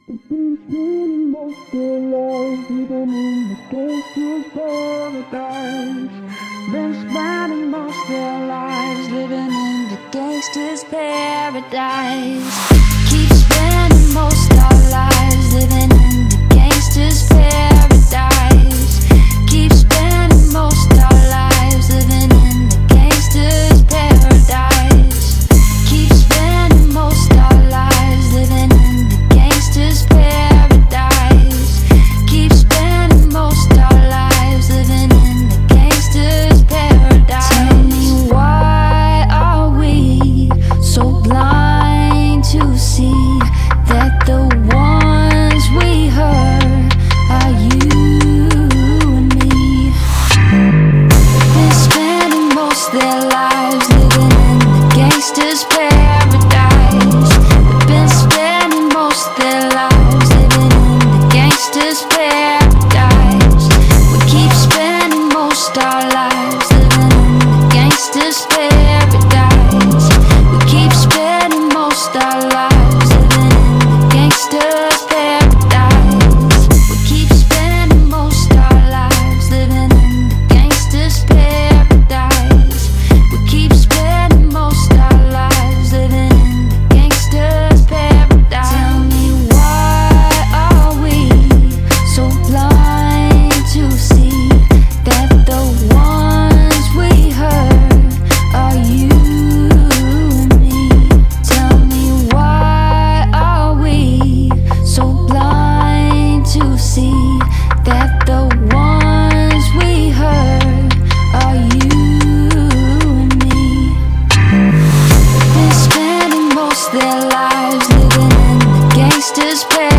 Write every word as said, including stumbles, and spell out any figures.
Spending most their lives living in the gangster's paradise. Been spending most their lives living in the gangster's paradise. Keep spending most our lives living in the gangster's paradise. Keep spending most our lives living in the gangster's paradise. Keep spending most our lives living in the gangster's paradise. Keep spending most our lives living in the gangster's paradise. Tell me, why are we so blind to see that the ones we hurt are you and me? They're spending most their lives living in the gangster's paradise. They've been spending most their lives living in the gangster's paradise. We keep spending most our lives living in the gangster's paradise. We keep spending most our lives living in the gangster's paradise. We keep spending most our lives living in the gangster's paradise. We keep spending most our lives living in the gangster's paradise. Tell me, why are we so blind to see that the ones we hurt are you and me? Tell me, why are we so blind to see that the ones we hurt are you and me? They've been spending most their lives living in the gangster's paradise.